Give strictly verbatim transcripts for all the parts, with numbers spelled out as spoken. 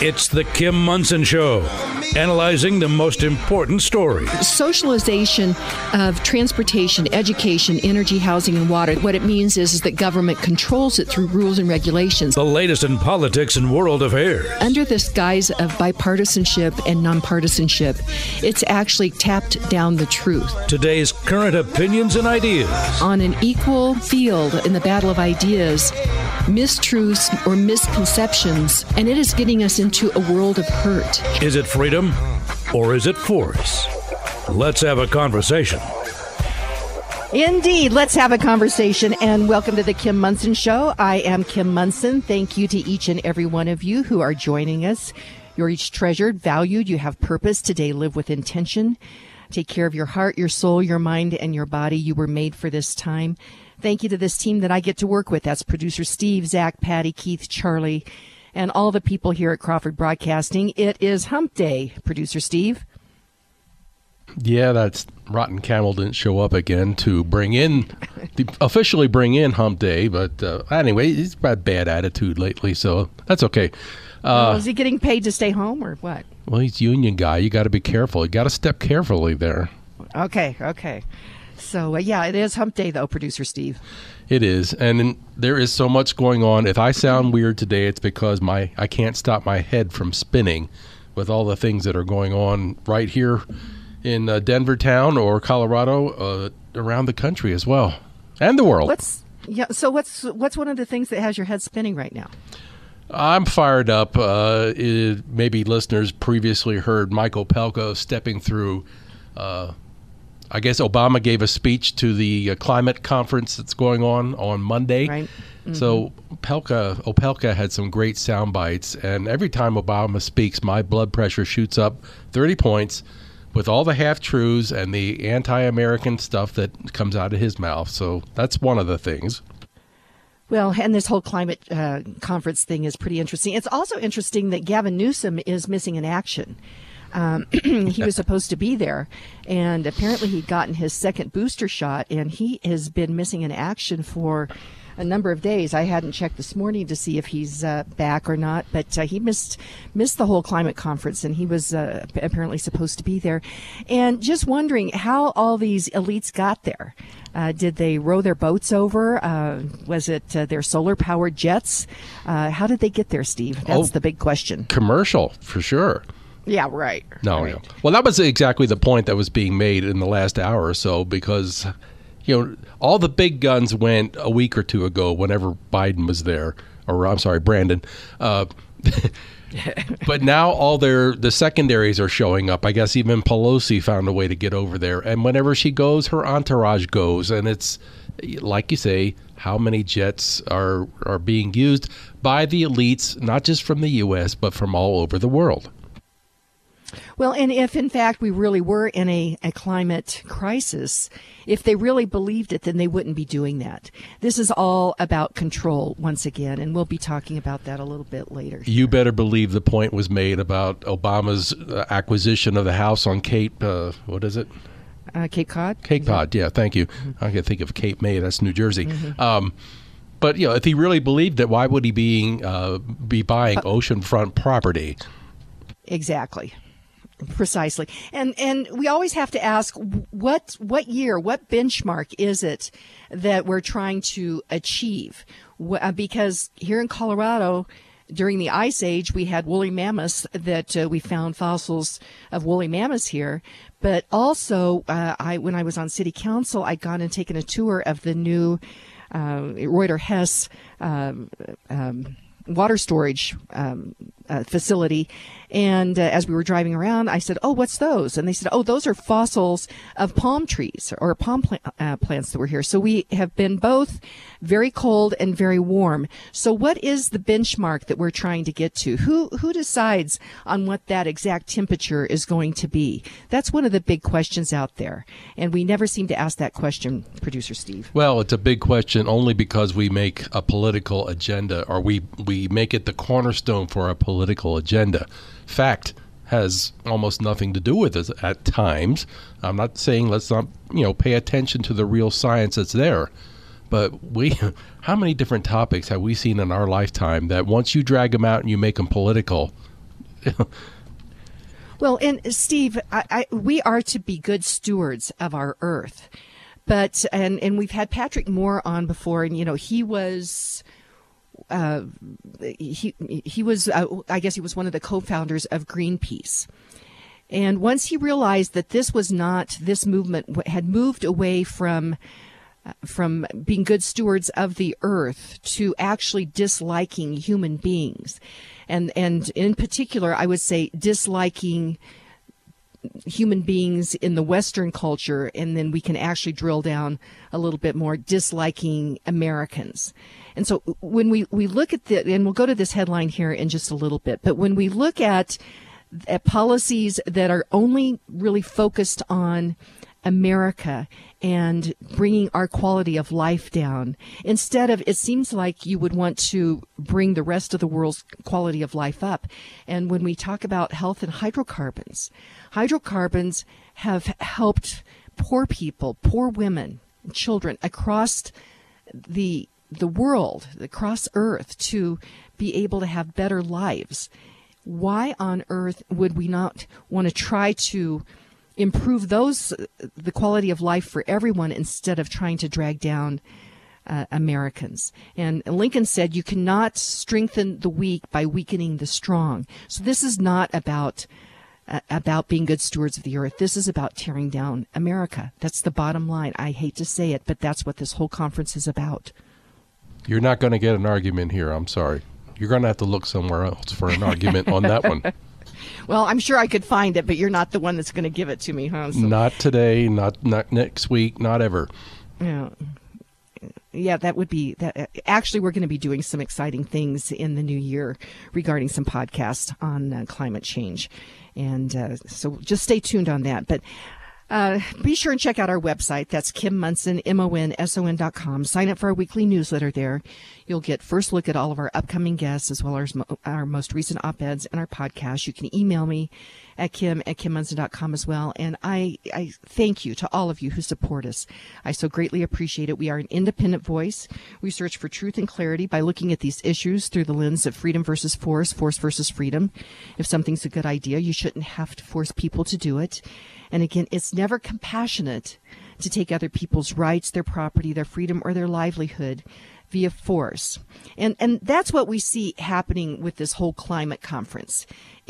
It's the Kim Monson Show, analyzing the most important stories. Socialization of transportation, education, energy, housing, and water. What it means is, is that government controls it through rules and regulations. The latest in politics and world affairs. Under this guise of bipartisanship and nonpartisanship, it's actually tapped down the truth. Today's current opinions and ideas. On an equal field in the battle of ideas, mistruths or misconceptions, and it is getting us into a world of hurt. Is it freedom or is it force? Let's have a conversation. Indeed, let's have a conversation, and welcome to the Kim Monson Show. I am Kim Monson. Thank you to each and every one of you who are joining us. You're each treasured, valued. You have purpose. Today, live with intention. Take care of your heart, your soul, your mind, and your body. You were made for this time. Thank you to this team that I get to work with. That's producer Steve, Zach, Patty, Keith, Charlie, and all the people here at Crawford Broadcasting. It is Hump Day, producer Steve. Yeah, that's Rotten Camel didn't show up again to bring in, to officially bring in Hump Day. But uh, anyway, he's got bad attitude lately, so that's okay. Uh, well, is he getting paid to stay home or what? Well, he's a union guy. You got to be careful. You got to step carefully there. Okay, okay. So, uh, yeah, it is Hump Day, though, producer Steve. It is, and in, there is so much going on. If I sound weird today, it's because my I can't stop my head from spinning with all the things that are going on right here in uh, Denver town or Colorado, uh, around the country as well, and the world. What's yeah? So what's what's one of the things that has your head spinning right now? I'm fired up. Uh, it, maybe listeners previously heard Michael Opelka stepping through. Uh, I guess Obama gave a speech to the uh, climate conference that's going on on Monday. Right. Mm-hmm. So Opelka, Opelka had some great sound bites, and every time Obama speaks, my blood pressure shoots up thirty points with all the half-truths and the anti-American stuff that comes out of his mouth. So that's one of the things. Well, and this whole climate uh, conference thing is pretty interesting. It's also interesting that Gavin Newsom is missing in action. Um, he was supposed to be there, and apparently he'd gotten his second booster shot, and he has been missing in action for a number of days. I hadn't checked this morning to see if he's uh, back or not, but uh, he missed missed the whole climate conference, and he was uh, apparently supposed to be there. And just wondering how all these elites got there. Uh, did they row their boats over? Uh, was it uh, their solar-powered jets? Uh, how did they get there, Steve? That's oh, the big question. Commercial, for sure. Yeah, right. No, right. no. Well, that was exactly the point that was being made in the last hour or so, because, you know, all the big guns went a week or two ago whenever Biden was there, or I'm sorry, Brandon. Uh, but now all their the secondaries are showing up. I guess even Pelosi found a way to get over there. And whenever she goes, her entourage goes. And it's, like you say, how many jets are, are being used by the elites, not just from the U S, but from all over the world. Well, and if, in fact, we really were in a, a climate crisis, if they really believed it, then they wouldn't be doing that. This is all about control, once again, and we'll be talking about that a little bit later. You better believe the point was made about Obama's uh, acquisition of the house on Cape, uh, what is it? Uh, Cape Cod? Cape Cod, yeah, thank you. Mm-hmm. I can think of Cape May, that's New Jersey. Mm-hmm. Um, but, you know, if he really believed it, why would he be, uh, be buying uh, oceanfront property? Exactly. Precisely. And and we always have to ask, what what year, what benchmark is it that we're trying to achieve? Because here in Colorado, during the Ice Age, we had woolly mammoths that uh, we found fossils of woolly mammoths here. But also, uh, I when I was on city council, I'd gone and taken a tour of the new uh, Reuter Hess um, um, water storage um, uh, facility. And uh, as we were driving around, I said, oh, what's those? And they said, oh, those are fossils of palm trees or palm plant, uh, plants that were here. So we have been both very cold and very warm. So what is the benchmark that we're trying to get to? Who who decides on what that exact temperature is going to be? That's one of the big questions out there. And we never seem to ask that question, Producer Steve. Well, it's a big question only because we make a political agenda, or we, we make it the cornerstone for a political agenda. Fact has almost nothing to do with it at times. I'm not saying let's not, you know, pay attention to the real science that's there. But we, how many different topics have we seen in our lifetime that once you drag them out and you make them political, Well, and Steve, I, I, we are to be good stewards of our earth. But, and, and we've had Patrick Moore on before, and, you know, he was, uh, he, he was, uh, I guess he was one of the co-founders of Greenpeace. And once he realized that this was not, this movement had moved away from, uh, from being good stewards of the earth to actually disliking human beings. And, and in particular, I would say disliking human beings in the Western culture, and then we can actually drill down a little bit more, disliking Americans. And so when we, we look at the, and we'll go to this headline here in just a little bit, but when we look at, at policies that are only really focused on America and bringing our quality of life down, instead of, it seems like you would want to bring the rest of the world's quality of life up. And when we talk about health and hydrocarbons, hydrocarbons have helped poor people, poor women, children across the the world, across Earth, to be able to have better lives. Why on earth would we not want to try to improve those, the quality of life for everyone, instead of trying to drag down uh, Americans? And Lincoln said, you cannot strengthen the weak by weakening the strong. So this is not about uh, about being good stewards of the earth. This is about tearing down America. That's the bottom line. I hate to say it, but that's what this whole conference is about. You're not going to get an argument here. I'm sorry. You're going to have to look somewhere else for an argument on that one. Well, I'm sure I could find it, but you're not the one that's going to give it to me, huh? So, not today, not not next week, not ever. Yeah, yeah, that would be that. Actually, we're going to be doing some exciting things in the new year regarding some podcasts on uh, climate change, and uh, so just stay tuned on that. But Uh, be sure and check out our website. That's Kim Monson, M O N S O N dot com. Sign up for our weekly newsletter there. You'll get first look at all of our upcoming guests, as well as our most recent op-eds and our podcast. You can email me at Kim at Kim Monson dot com as well. And I, I thank you to all of you who support us. I so greatly appreciate it. We are an independent voice. We search for truth and clarity by looking at these issues through the lens of freedom versus force, force versus freedom. If something's a good idea, you shouldn't have to force people to do it. And again, it's never compassionate to take other people's rights, their property, their freedom, or their livelihood via force. And and that's what we see happening with this whole climate conference,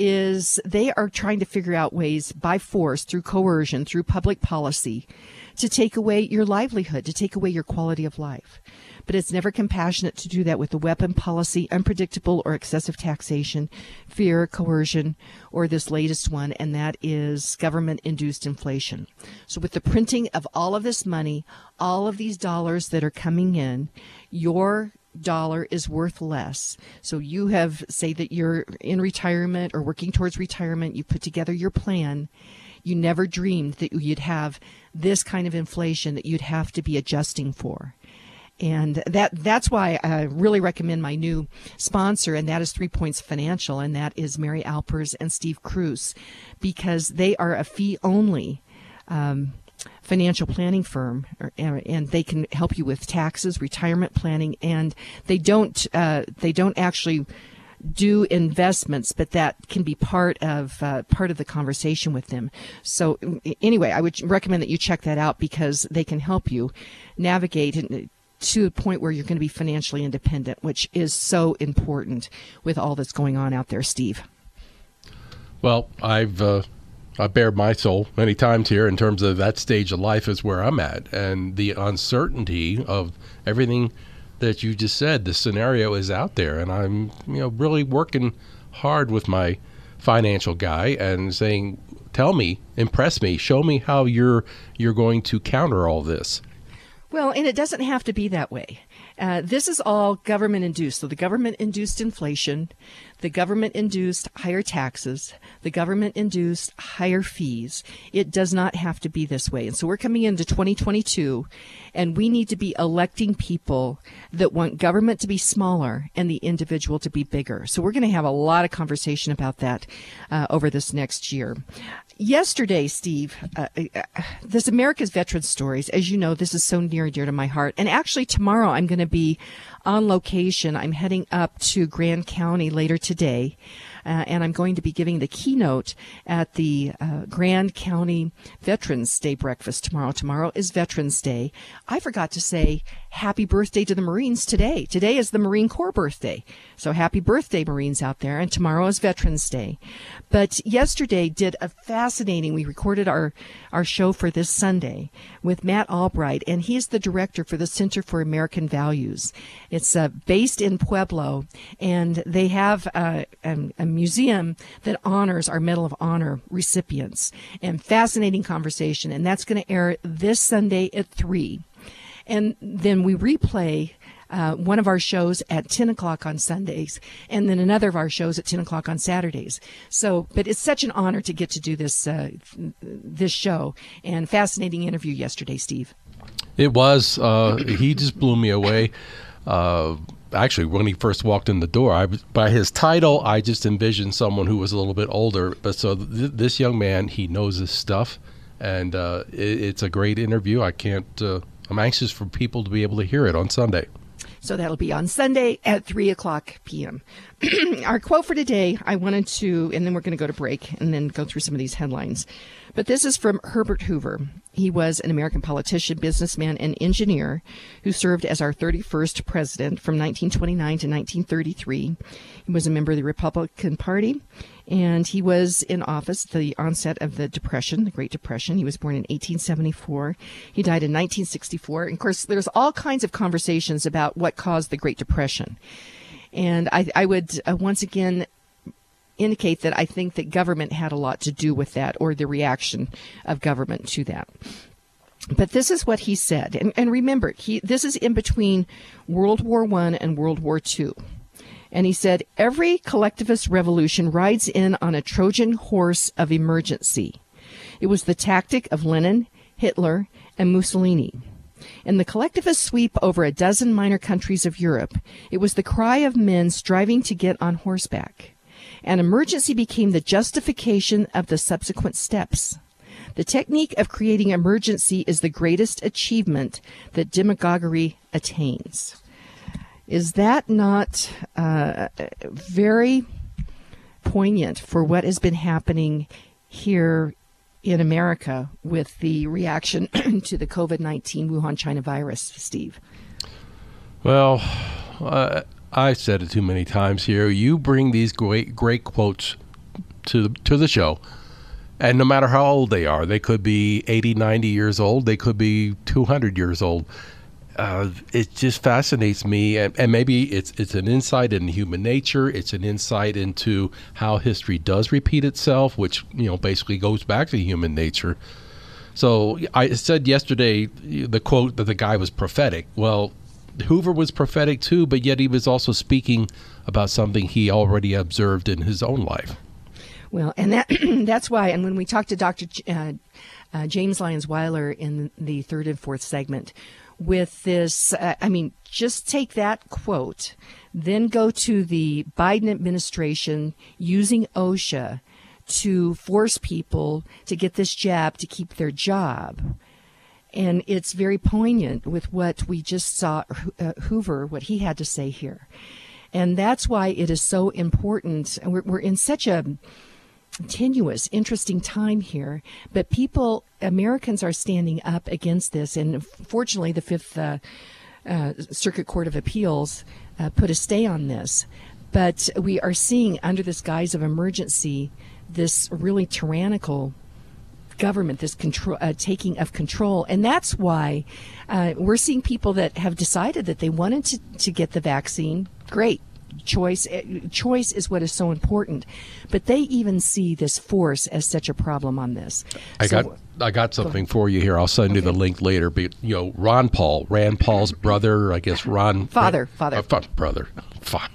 is they are trying to figure out ways by force, through coercion, through public policy, to take away your livelihood, to take away your quality of life. But it's never compassionate to do that with the weapon policy, unpredictable or excessive taxation, fear, coercion, or this latest one, and that is government-induced inflation. So with the printing of all of this money, all of these dollars that are coming in, your dollar is worth less. So you have, say that you're in retirement or working towards retirement, you put together your plan. You never dreamed that you'd have this kind of inflation that you'd have to be adjusting for. And that that's why I really recommend my new sponsor, and that is Three Points Financial, and that is Mary Alpers and Steve Cruz, because they are a fee-only um, financial planning firm, and they can help you with taxes, retirement planning, and they don't uh, they don't actually do investments, but that can be part of uh, part of the conversation with them. So anyway, I would recommend that you check that out, because they can help you navigate and to a point where you're going to be financially independent, which is so important with all that's going on out there, Steve. Well, I've uh, I bared my soul many times here in terms of that stage of life is where I'm at, and the uncertainty of everything that you just said. The scenario is out there, and I'm you know really working hard with my financial guy and saying, "Tell me, impress me, show me how you're you're going to counter all this." Well, and it doesn't have to be that way. Uh, this is all government-induced. So the government-induced inflation, the government-induced higher taxes, the government-induced higher fees. It does not have to be this way. And so we're coming into twenty twenty-two, and we need to be electing people that want government to be smaller and the individual to be bigger. So we're going to have a lot of conversation about that uh, over this next year. Yesterday, Steve, uh, uh, this America's Veterans Stories, as you know, this is so near and dear to my heart. And actually, tomorrow I'm going to be on location. I'm heading up to Grand County later today uh, and I'm going to be giving the keynote at the uh, Grand County Veterans Day breakfast tomorrow. Tomorrow is Veterans Day. I forgot to say happy birthday to the Marines today. Today is the Marine Corps birthday. So happy birthday, Marines out there. And tomorrow is Veterans Day. But yesterday did a fascinating, we recorded our, our show for this Sunday with Matt Albright, and he's the director for the Center for American Values. It's uh, based in Pueblo, and they have uh, a, a museum that honors our Medal of Honor recipients. And fascinating conversation, and that's going to air this Sunday at three. And then we replay uh, one of our shows at ten o'clock on Sundays, and then another of our shows at ten o'clock on Saturdays. So, but it's such an honor to get to do this uh, this show, and fascinating interview yesterday, Steve. It was. Uh, he just blew me away. Uh, actually, when he first walked in the door, I was, by his title, I just envisioned someone who was a little bit older. But so th- this young man, he knows his stuff, and uh, it, it's a great interview. I can't. Uh, I'm anxious for people to be able to hear it on Sunday. So that'll be on Sunday at three o'clock p.m. Our quote for today, I wanted to, and then we're going to go to break and then go through some of these headlines. But this is from Herbert Hoover. He was an American politician, businessman, and engineer who served as our thirty-first president from nineteen twenty-nine to nineteen thirty-three. He was a member of the Republican Party, and he was in office at the onset of the Depression, the Great Depression. He was born in eighteen seventy-four. He died in nineteen sixty-four. And of course, there's all kinds of conversations about what caused the Great Depression. And I, I would uh, once again indicate that I think that government had a lot to do with that, or the reaction of government to that. But this is what he said. And, and remember, he, this is in between World War One and World War Two. And he said, every collectivist revolution rides in on a Trojan horse of emergency. It was the tactic of Lenin, Hitler, and Mussolini. In the collectivist sweep over a dozen minor countries of Europe, it was the cry of men striving to get on horseback. And emergency became the justification of the subsequent steps. The technique of creating emergency is the greatest achievement that demagoguery attains. Is that not uh, very poignant for what has been happening here in America with the reaction to the COVID nineteen Wuhan, China virus, Steve? Well, uh, I've said it too many times here. You bring these great, great quotes to to the show, and no matter how old they are, they could be eighty, ninety years old, they could be two hundred years old. Uh, it just fascinates me, and, and maybe it's it's an insight into human nature. It's an insight into how history does repeat itself, which, you know, basically goes back to human nature. So I said yesterday the quote that the guy was prophetic. Well, Hoover was prophetic too, but yet he was also speaking about something he already observed in his own life. Well, and that that's why, and when we talked to Doctor J- uh, uh, James Lyons Weiler in the third and fourth segment, with this, uh, I mean, just take that quote, then go to the Biden administration using OSHA to force people to get this jab to keep their job. And it's very poignant with what we just saw uh, Hoover, what he had to say here. And that's why it is so important. And we're, we're in such a tenuous, interesting time here, but people, Americans are standing up against this. And fortunately, the Fifth uh, uh, Circuit Court of Appeals uh, put a stay on this. But we are seeing, under this guise of emergency, this really tyrannical government, this control, uh, taking of control. And that's why uh, we're seeing people that have decided that they wanted to, to get the vaccine. Great. Choice choice is what is so important, but they even see this force as such a problem on this. I so, got I got something for you here. I'll send okay. you the link later. But you know, Ron Paul, Rand Paul's brother, I guess Ron father, Ran, father, uh, fa- brother. Fa-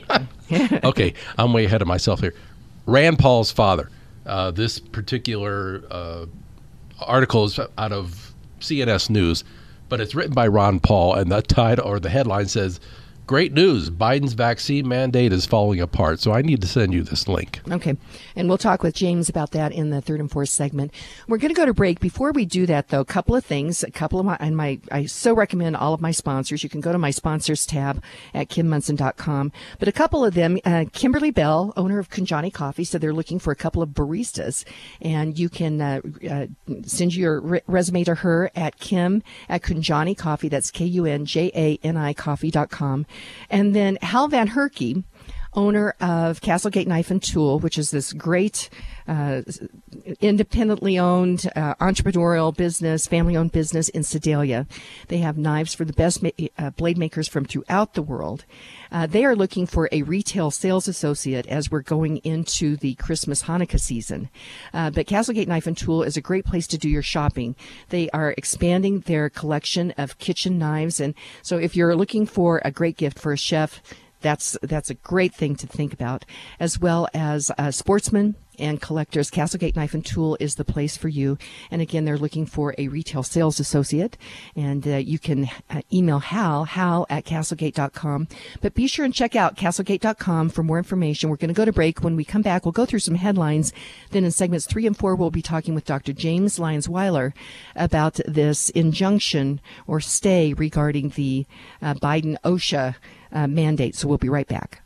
okay, I'm way ahead of myself here. Rand Paul's father. Uh, this particular uh, article is out of C N S News, but it's written by Ron Paul, and the title or the headline says, great news. Biden's vaccine mandate is falling apart, so I need to send you this link. Okay. And we'll talk with James about that in the third and fourth segment. We're going to go to break. Before we do that, though, a couple of things. A couple of my, and my, I so recommend all of my sponsors. You can go to my sponsors tab at kim munson dot com. But a couple of them, uh, Kimberly Bell, owner of Kunjani Coffee, so they're looking for a couple of baristas. And you can uh, uh, send your re- resume to her at Kim at Kunjani Coffee. That's K U N J A N I coffee dot com. And then Hal Van Herky, owner of Castlegate Knife and Tool, which is this great uh, independently owned uh, entrepreneurial business, family-owned business in Sedalia. They have knives for the best ma- uh, blade makers from throughout the world. Uh, they are looking for a retail sales associate as we're going into the Christmas Hanukkah season. Uh, but Castlegate Knife and Tool is a great place to do your shopping. They are expanding their collection of kitchen knives. And so if you're looking for a great gift for a chef, That's that's a great thing to think about, as well as uh, sportsmen and collectors. Castlegate Knife and Tool is the place for you. And again, they're looking for a retail sales associate. And uh, you can uh, email Hal, hal at castlegate dot com. But be sure and check out castlegate dot com for more information. We're going to go to break. When we come back, we'll go through some headlines. Then in segments three and four, we'll be talking with Doctor James Lyons-Weiler about this injunction or stay regarding the uh, Biden OSHA uh, mandate. So we'll be right back.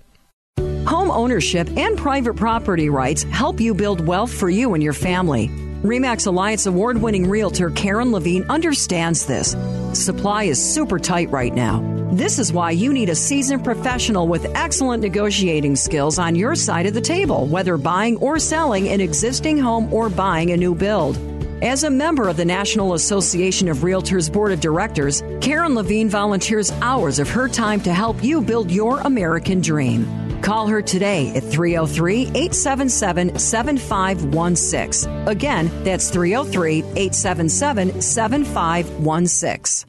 Home ownership and private property rights help you build wealth for you and your family. RE/MAX Alliance award-winning realtor Karen Levine understands this. Supply is super tight right now. This is why you need a seasoned professional with excellent negotiating skills on your side of the table, whether buying or selling an existing home or buying a new build. As a member of the National Association of Realtors Board of Directors, Karen Levine volunteers hours of her time to help you build your American dream. Call her today at three oh three, eight seven seven, seven five one six. Again, that's three oh three, eight seven seven, seven five one six.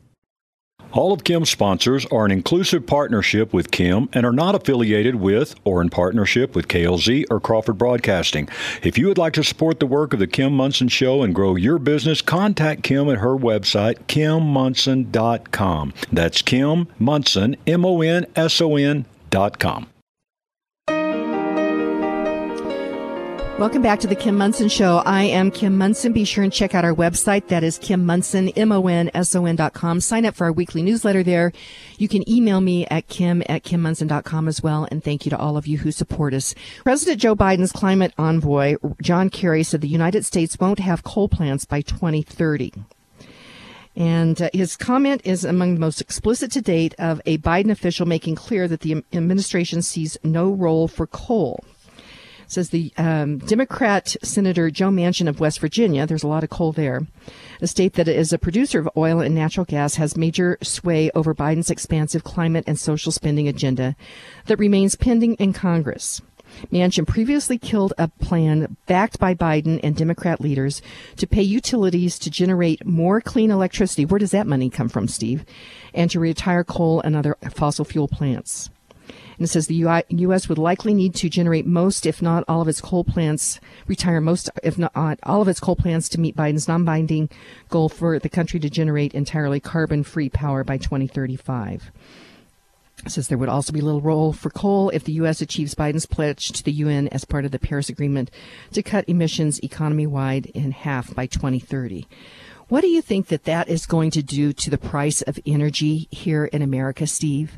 All of Kim's sponsors are an inclusive partnership with Kim and are not affiliated with or in partnership with K L Z or Crawford Broadcasting. If you would like to support the work of the Kim Munson Show and grow your business, contact Kim at her website, kim munson dot com. That's Kim Munson, M O N S O N dot com. Welcome back to the Kim Munson Show. I am Kim Munson. Be sure and check out our website. That is Kim Munson, M O N S O N dot com. Sign up for our weekly newsletter there. You can email me at kim at kim munson dot com as well. And thank you to all of you who support us. President Joe Biden's climate envoy, John Kerry, said the United States won't have coal plants by twenty thirty. And uh, his comment is among the most explicit to date of a Biden official making clear that the administration sees no role for coal. Says the um, Democrat Senator Joe Manchin of West Virginia, there's a lot of coal there, a state that is a producer of oil and natural gas, has major sway over Biden's expansive climate and social spending agenda that remains pending in Congress. Manchin previously killed a plan backed by Biden and Democrat leaders to pay utilities to generate more clean electricity. Where does that money come from, Steve? And to retire coal and other fossil fuel plants. And it says the U S would likely need to generate most, if not all of its coal plants, retire most, if not all of its coal plants to meet Biden's non-binding goal for the country to generate entirely carbon-free power by twenty thirty-five. It says there would also be little role for coal if the U S achieves Biden's pledge to the U N as part of the Paris Agreement to cut emissions economy-wide in half by twenty thirty. What do you think that that is going to do to the price of energy here in America, Steve?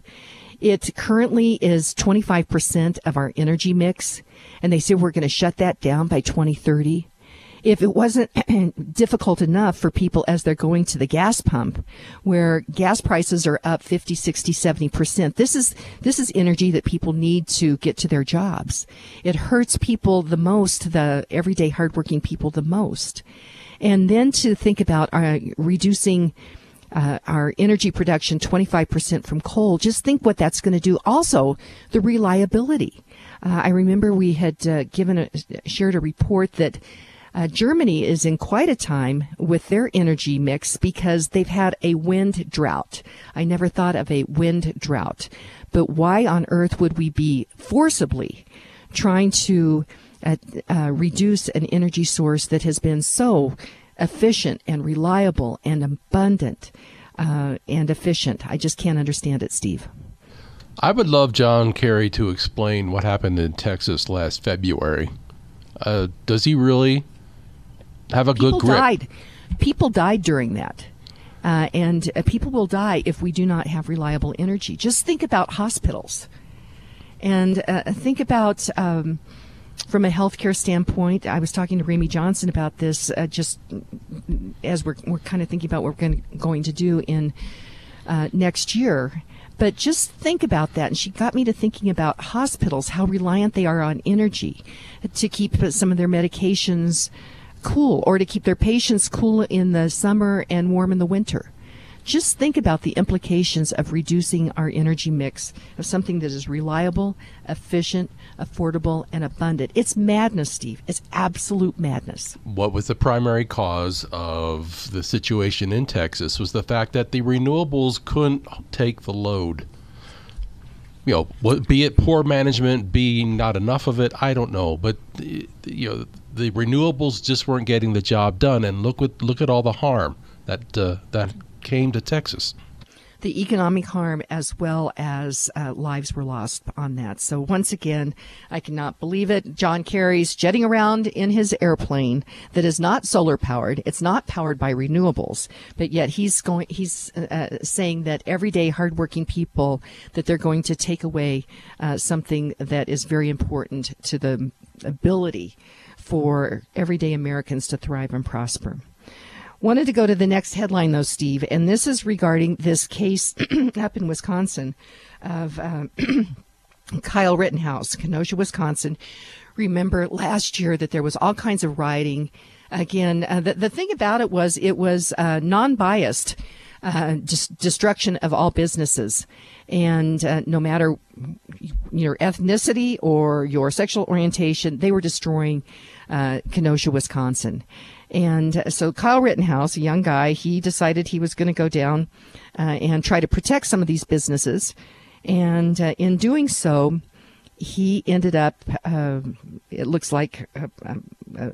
It currently is twenty-five percent of our energy mix, and they say we're going to shut that down by twenty thirty. If it wasn't difficult enough for people as they're going to the gas pump, where gas prices are up fifty, sixty, seventy percent, this is this is energy that people need to get to their jobs. It hurts people the most, the everyday hardworking people the most. And then to think about uh, reducing Uh, our energy production twenty-five percent from coal, just think what that's going to do. Also, the reliability. Uh, I remember we had uh, given a, shared a report that uh, Germany is in quite a time with their energy mix because they've had a wind drought. I never thought of a wind drought. But why on earth would we be forcibly trying to uh, uh, reduce an energy source that has been so efficient and reliable and abundant uh, and efficient? I just can't understand it, Steve. I would love John Kerry to explain what happened in Texas last February. Uh, does he really have a People good grip? Died. People died during that. Uh, and uh, people will die if we do not have reliable energy. Just think about hospitals. And uh, think about, um, from a healthcare standpoint, I was talking to Ramey Johnson about this uh, just as we're, we're kind of thinking about what we're going, going to do in uh, next year. But just think about that. And she got me to thinking about hospitals, how reliant they are on energy to keep some of their medications cool, or to keep their patients cool in the summer and warm in the winter. Just think about the implications of reducing our energy mix of something that is reliable, efficient, affordable, and abundant. It's madness, Steve. It's absolute madness. What was the primary cause of the situation in Texas was the fact that the renewables couldn't take the load. You know, what, be it poor management, be not enough of it, I don't know. But, you know, the renewables just weren't getting the job done. And look what look at all the harm that uh, that came to Texas. The economic harm as well as uh, lives were lost on that. So once again, I cannot believe it. John Kerry's jetting around in his airplane that is not solar powered. It's not powered by renewables, but yet he's going. He's uh, saying that everyday hardworking people, that they're going to take away uh, something that is very important to the ability for everyday Americans to thrive and prosper. Wanted to go to the next headline, though, Steve, and this is regarding this case up in Wisconsin of uh, Kyle Rittenhouse, Kenosha, Wisconsin. Remember last year that there was all kinds of rioting. Again, uh, the, the thing about it was it was uh, non-biased uh, dis- destruction of all businesses. And uh, no matter your ethnicity or your sexual orientation, they were destroying uh, Kenosha, Wisconsin. And so Kyle Rittenhouse, a young guy, he decided he was going to go down uh, and try to protect some of these businesses. And uh, in doing so, he ended up, uh, it looks like uh, uh,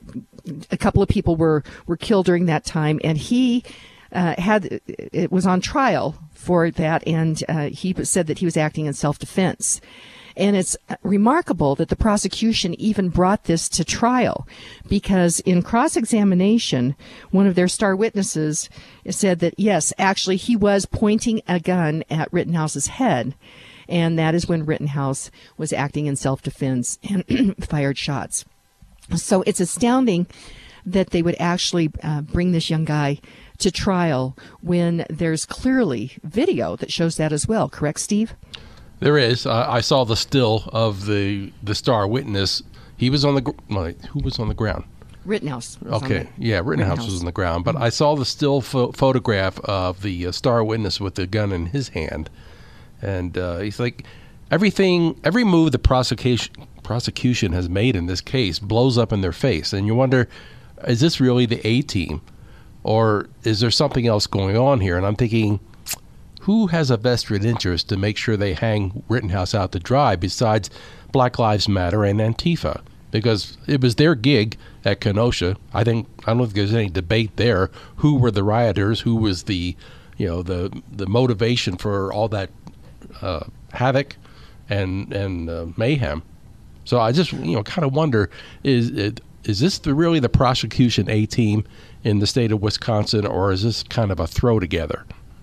a couple of people were, were killed during that time. And he uh, had, it was on trial for that. And uh, he said that he was acting in self-defense. And it's remarkable that the prosecution even brought this to trial, because in cross-examination, one of their star witnesses said that, yes, actually, he was pointing a gun at Rittenhouse's head. And that is when Rittenhouse was acting in self-defense and fired shots. So it's astounding that they would actually uh, bring this young guy to trial when there's clearly video that shows that as well. Correct, Steve? There is. Uh, I saw the still of the the star witness. He was on the gr- wait, who was on the ground? Rittenhouse. was on Okay, the- yeah, Rittenhouse, Rittenhouse. was on the ground. But I saw the still pho- photograph of the uh, star witness with the gun in his hand, and uh, he's like, everything, every move the prosecution prosecution has made in this case blows up in their face, and you wonder, is this really the A team, or is there something else going on here? And I'm thinking, who has a vested interest to make sure they hang Rittenhouse out to dry besides Black Lives Matter and Antifa? Because it was their gig at Kenosha. I think I don't think there's any debate there. Who were the rioters? Who was the, you know, the the motivation for all that uh, havoc and and uh, mayhem? So I just you know kind of wonder, is it is this the, really the prosecution A team in the state of Wisconsin, or is this kind of a throw together?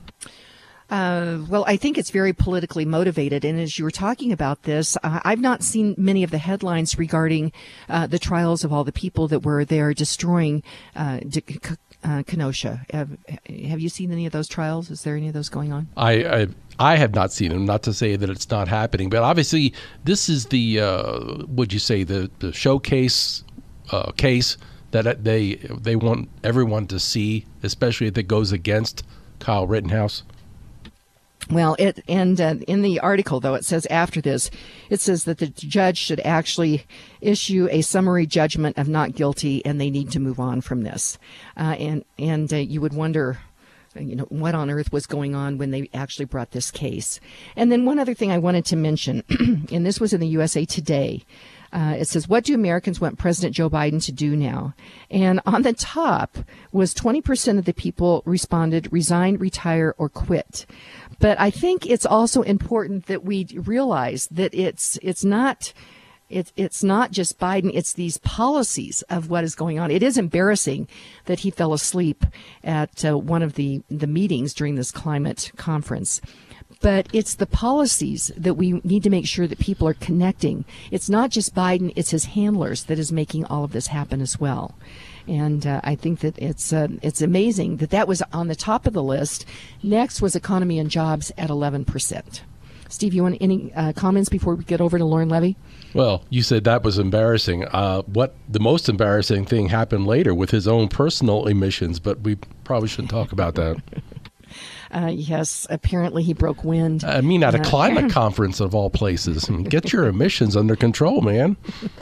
Uh, well, I think it's very politically motivated. And as you were talking about this, uh, I've not seen many of the headlines regarding uh, the trials of all the people that were there destroying uh, D- uh, Kenosha. Have, have you seen any of those trials? Is there any of those going on? I, I I have not seen them. Not to say that it's not happening, but obviously this is the uh, would you say the, the showcase uh, case that they they want everyone to see, especially if it goes against Kyle Rittenhouse. Well, it and uh, in the article, though, it says after this, it says that the judge should actually issue a summary judgment of not guilty, and they need to move on from this. Uh, and and uh, you would wonder, you know, what on earth was going on when they actually brought this case. And then one other thing I wanted to mention, and this was in the U S A Today. Uh, it says, what do Americans want President Joe Biden to do now? And on the top was twenty percent of the people responded, resign, retire, or quit. But I think it's also important that we realize that it's it's not it's it's not just Biden, it's these policies of what is going on. It is embarrassing that he fell asleep at uh, one of the, the meetings during this climate conference. But it's the policies that we need to make sure that people are connecting. It's not just Biden, it's his handlers that is making all of this happen as well. And uh, I think that it's uh, it's amazing that that was on the top of the list. Next was economy and jobs at eleven percent. Steve, you want any uh, comments before we get over to Lauren Levy? Well, you said that was embarrassing. Uh, what the most embarrassing thing happened later with his own personal emissions, but we probably shouldn't talk about that. Uh, yes, apparently he broke wind. I mean, at a uh, climate conference of all places. Get your emissions under control, man.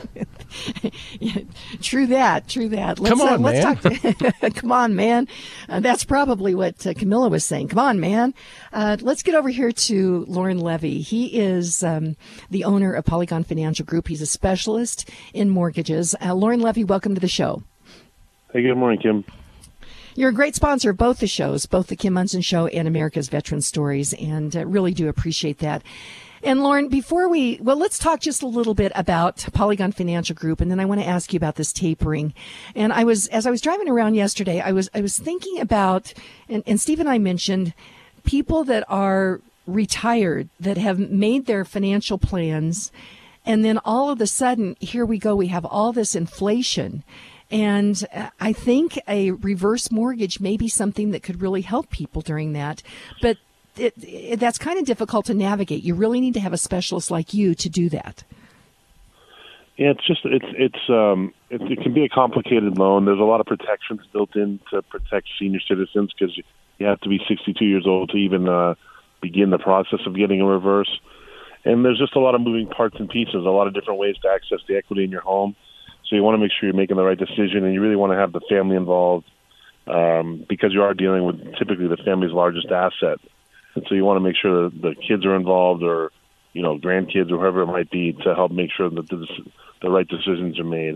Yeah, true that, true that. Let's, Come on, uh, let's man. Talk to, come on, man. Uh, that's probably what uh, Camilla was saying. Come on, man. Uh, let's get over here to Lauren Levy. He is um, the owner of Polygon Financial Group. He's a specialist in mortgages. Uh, Lauren Levy, welcome to the show. Hey, good morning, Kim. You're a great sponsor of both the shows, both the Kim Munson Show and America's Veteran Stories, and uh, really do appreciate that. And Lauren, before we, well, let's talk just a little bit about Polygon Financial Group, and then I want to ask you about this tapering. And I was, as I was driving around yesterday, I was, I was thinking about, and, and Steve and I mentioned people that are retired that have made their financial plans, and then all of a sudden, here we go, we have all this inflation. And I think a reverse mortgage may be something that could really help people during that. But it, it, that's kind of difficult to navigate. You really need to have a specialist like you to do that. Yeah, it's just it's it's um it, it can be a complicated loan. There's a lot of protections built in to protect senior citizens because you have to be sixty-two years old to even uh, begin the process of getting a reverse. And there's just a lot of moving parts and pieces, a lot of different ways to access the equity in your home. So you want to make sure you're making the right decision, and you really want to have the family involved um, because you are dealing with typically the family's largest asset. And so you want to make sure that the kids are involved, or you know, grandkids, or whoever it might be, to help make sure that the, the right decisions are made.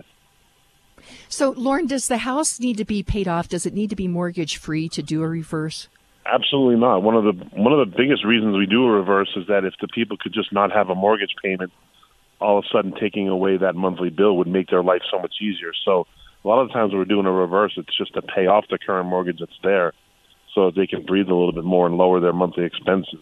So, Lauren, does the house need to be paid off? Does it need to be mortgage free to do a reverse? Absolutely not. One of the one of the biggest reasons we do a reverse is that if the people could just not have a mortgage payment, all of a sudden taking away that monthly bill would make their life so much easier. So a lot of the times when we're doing a reverse, it's just to pay off the current mortgage that's there so that they can breathe a little bit more and lower their monthly expenses.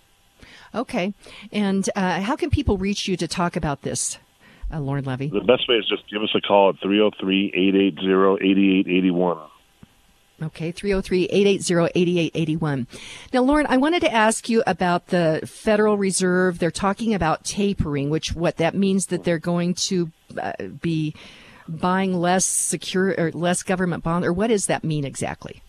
Okay. And uh, how can people reach you to talk about this, uh, Lauren Levy? The best way is just give us a call at three oh three, eight eight zero, eight eight eight one. Okay, three oh three, eight eight zero, eight eight eight one. Now, Lauren, I wanted to ask you about the Federal Reserve. They're talking about tapering, which what that means that they're going to uh, be buying less secure or less government bonds, or what does that mean exactly?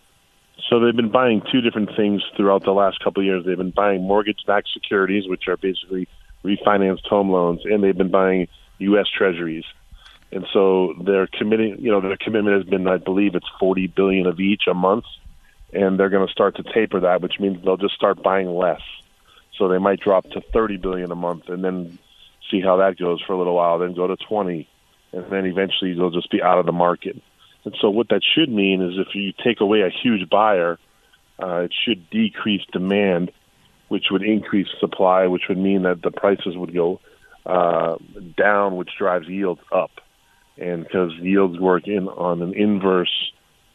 So they've been buying two different things throughout the last couple of years. They've been buying mortgage-backed securities, which are basically refinanced home loans, and they've been buying U S Treasuries. And so they're committing, you know, their commitment has been, I believe it's forty billion dollars of each a month, and they're going to start to taper that, which means they'll just start buying less. So they might drop to thirty billion dollars a month and then see how that goes for a little while, then go to twenty, and then eventually they'll just be out of the market. And so what that should mean is if you take away a huge buyer, uh, it should decrease demand, which would increase supply, which would mean that the prices would go uh, down, which drives yields up. And because yields work in on an inverse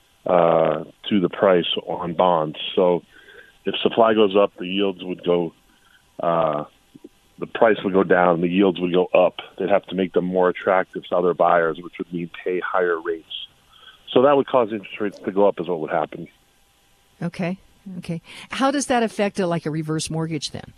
uh, to the price on bonds. So if supply goes up, the yields would go, uh, the price would go down, the yields would go up. They'd have to make them more attractive to other buyers, which would mean pay higher rates. So that would cause interest rates to go up is what would happen. Okay. Okay. How does that affect a, like a reverse mortgage then?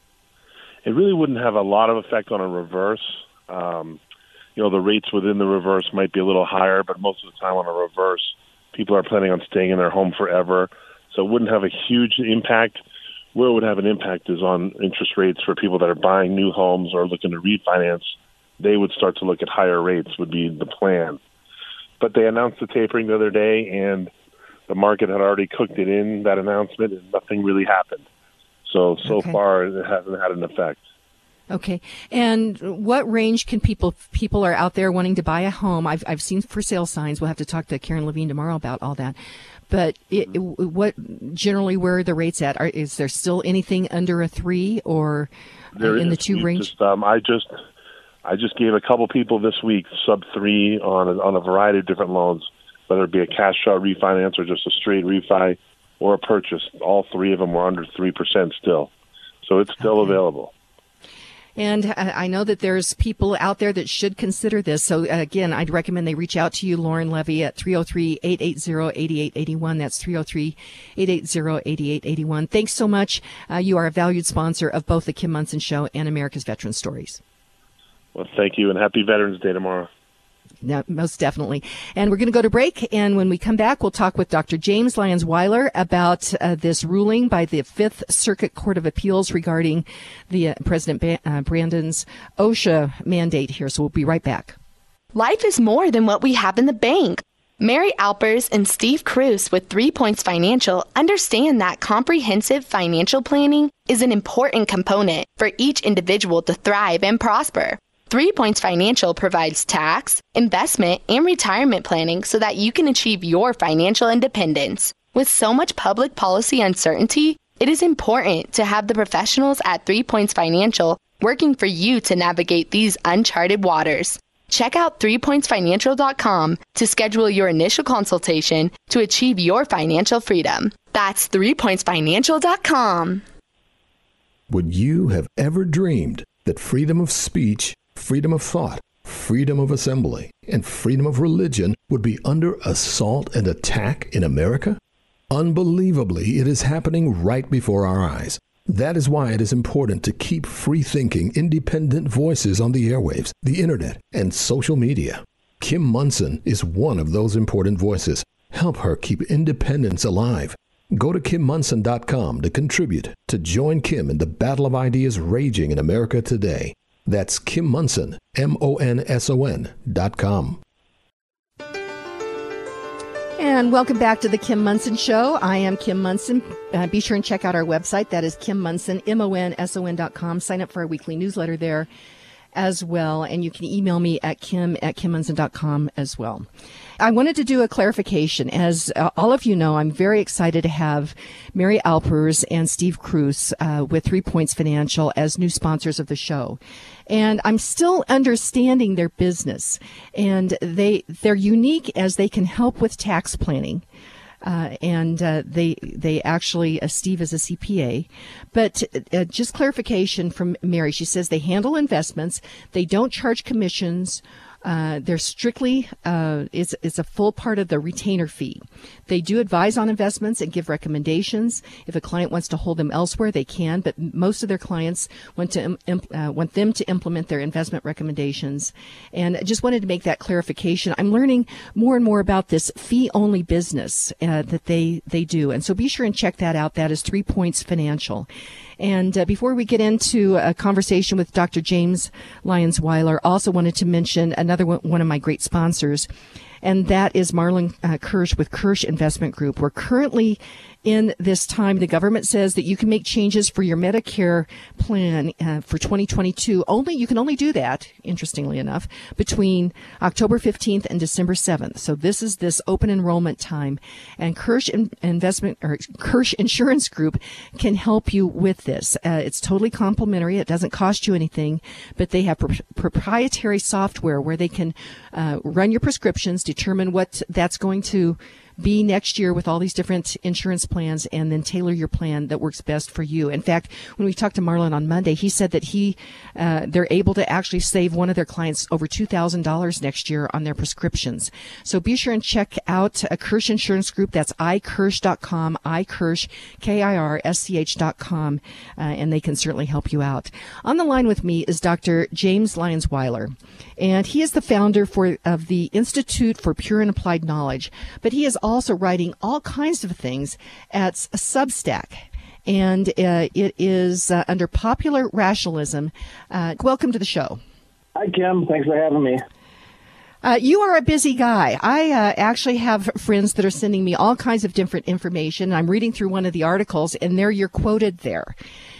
It really wouldn't have a lot of effect on a reverse. Um, you know, the rates within the reverse might be a little higher, but most of the time on a reverse, people are planning on staying in their home forever. So it wouldn't have a huge impact. Where it would have an impact is on interest rates for people that are buying new homes or looking to refinance. They would start to look at higher rates would be the plan. But they announced the tapering the other day, and the market had already cooked it in, that announcement, and nothing really happened. So, so Okay. far, it hasn't had an effect. Okay. And what range can people people are out there wanting to buy a home? I've I've seen for sale signs. We'll have to talk to Karen Levine tomorrow about all that. But it, it, what generally where are the rates at? Are, is there still anything under a three or uh, in is. the two We range? Just, um, I just I just gave a couple people this week sub three on a, on a variety of different loans, whether it be a cash out refinance or just a straight refi or a purchase. All three of them were under three percent still, so it's still Okay. available. And I know that there's people out there that should consider this. So, again, I'd recommend they reach out to you, Lauren Levy, at three oh three, eight eight zero, eight eight eight one. That's three oh three, eight eight zero, eight eight eight one. Thanks so much. Uh, you are a valued sponsor of both the Kim Monson Show and America's Veteran Stories. Well, thank you, and happy Veterans Day tomorrow. No, most definitely. And we're going to go to break. And when we come back, we'll talk with Doctor James Lyons-Weiler about uh, this ruling by the Fifth Circuit Court of Appeals regarding the uh, President ba- uh, Brandon's OSHA mandate here. So we'll be right back. Life is more than what we have in the bank. Mary Alpers and Steve Cruz with Three Points Financial understand that comprehensive financial planning is an important component for each individual to thrive and prosper. Three Points Financial provides tax, investment, and retirement planning so that you can achieve your financial independence. With so much public policy uncertainty, it is important to have the professionals at Three Points Financial working for you to navigate these uncharted waters. Check out three points financial dot com to schedule your initial consultation to achieve your financial freedom. That's three points financial dot com. Would you have ever dreamed that freedom of speech, freedom of thought, freedom of assembly, and freedom of religion would be under assault and attack in America? Unbelievably, it is happening right before our eyes. That is why it is important to keep free-thinking, independent voices on the airwaves, the internet, and social media. Kim Monson is one of those important voices. Help her keep independence alive. Go to kim monson dot com to contribute, to join Kim in the battle of ideas raging in America today. That's Kim Monson, M O N S O N dot com. And welcome back to the Kim Monson Show. I am Kim Monson. Uh, be sure and check out our website. That is Kim Monson, M O N S O N dot com. Sign up for our weekly newsletter there as well. And you can email me at kim at kim monson dot com as well. I wanted to do a clarification. As uh, all of you know, I'm very excited to have Mary Alpers and Steve Cruz uh, with Three Points Financial as new sponsors of the show. And I'm still understanding their business. And they, they're unique as they can help with tax planning. Uh, and uh, they they actually, uh, Steve is a C P A. But uh, just clarification from Mary. She says they handle investments. They don't charge commissions. Uh, they're strictly, uh, it's, it's a full part of the retainer fee. They do advise on investments and give recommendations. If a client wants to hold them elsewhere, they can, but most of their clients want to, imp, uh, want them to implement their investment recommendations. And I just wanted to make that clarification. I'm learning more and more about this fee-only business, uh, that they, they do. And so be sure and check that out. That is Three Points Financial. And uh, before we get into a conversation with Doctor James Lyons-Weiler, also wanted to mention another one, one of my great sponsors, and that is Marlon uh, Kirsch with Kirsch Investment Group. We're currently in this time. The government says that you can make changes for your Medicare plan uh, for twenty twenty-two. Only you can only do that, interestingly enough, between October fifteenth and December seventh. So this is this open enrollment time, and Kirsch in- Investment or Kirsch Insurance Group can help you with this. Uh, it's totally complimentary. It doesn't cost you anything, but they have pro- proprietary software where they can uh, run your prescriptions, determine what that's going to be next year with all these different insurance plans, and then tailor your plan that works best for you. In fact, when we talked to Marlon on Monday, he said that he uh, they're able to actually save one of their clients over two thousand dollars next year on their prescriptions. So be sure and check out a Kirsch Insurance Group. That's i kirsch dot com, iKirsch, K I R S C H dot com, uh, and they can certainly help you out. On the line with me is Doctor James Lyons-Weiler, and he is the founder for of the Institute for Pure and Applied Knowledge, but he is also writing all kinds of things at Substack, and uh, it is uh, under Popular Rationalism. Uh, welcome to the show. Hi, Kim. Thanks for having me. Uh, you are a busy guy. I uh, actually have friends that are sending me all kinds of different information. I'm reading through one of the articles, and there you're quoted there.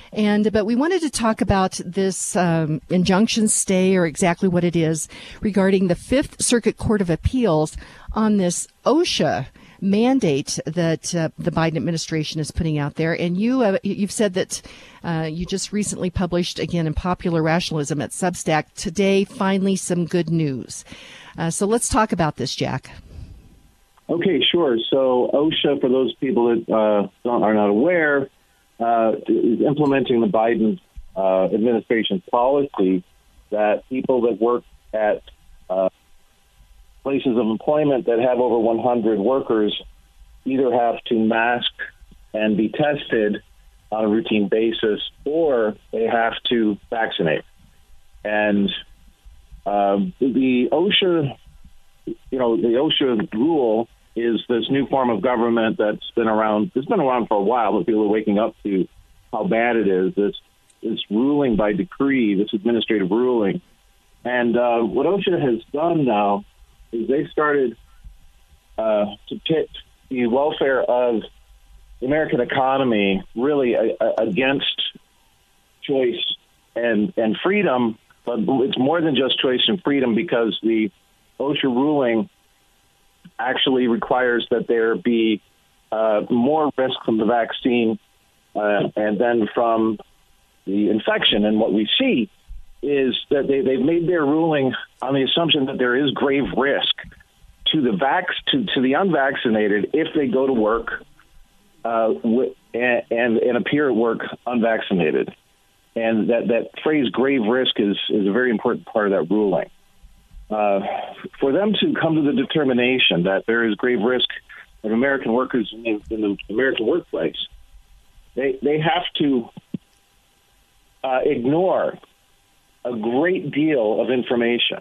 And but we wanted to talk about this um, injunction stay, or exactly what it is, regarding the Fifth Circuit Court of Appeals on this OSHA mandate that uh, the Biden administration is putting out there. And you, uh, you've said that uh, you just recently published, again, in Popular Rationalism at Substack, today, finally some good news. Uh, so let's talk about this, Jack. Okay, sure. So OSHA, for those people that uh, don't, are not aware, uh, is implementing the Biden uh, administration's policy that people that work at uh, places of employment that have over one hundred workers either have to mask and be tested on a routine basis, or they have to vaccinate. And um, the OSHA, you know, the OSHA rule is this new form of government that's been around. It's been around for a while, but people are waking up to how bad it is. This this ruling by decree, this administrative ruling, and uh, what OSHA has done now is they started uh, to pit the welfare of the American economy really a, a, against choice and, and freedom, but it's more than just choice and freedom, because the OSHA ruling actually requires that there be uh, more risk from the vaccine uh, and then from the infection. And what we see is that they, they've made their ruling on the assumption that there is grave risk to the vax to, to the unvaccinated if they go to work uh, w- and, and and appear at work unvaccinated. And that, that phrase grave risk is, is a very important part of that ruling. Uh, for them to come to the determination that there is grave risk of American workers in, in the American workplace, they they have to uh, ignore a great deal of information.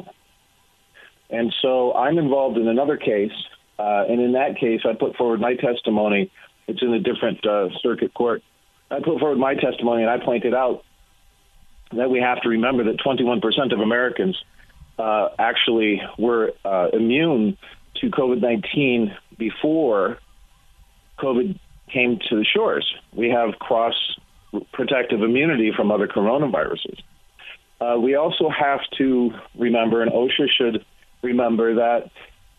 And so I'm involved in another case, uh, and in that case, I put forward my testimony. It's in a different uh, circuit court. I put forward my testimony, and I pointed out that we have to remember that twenty-one percent of Americans uh, actually were uh, immune to COVID nineteen before COVID came to the shores. We have cross-protective immunity from other coronaviruses. Uh, we also have to remember, and OSHA should remember, that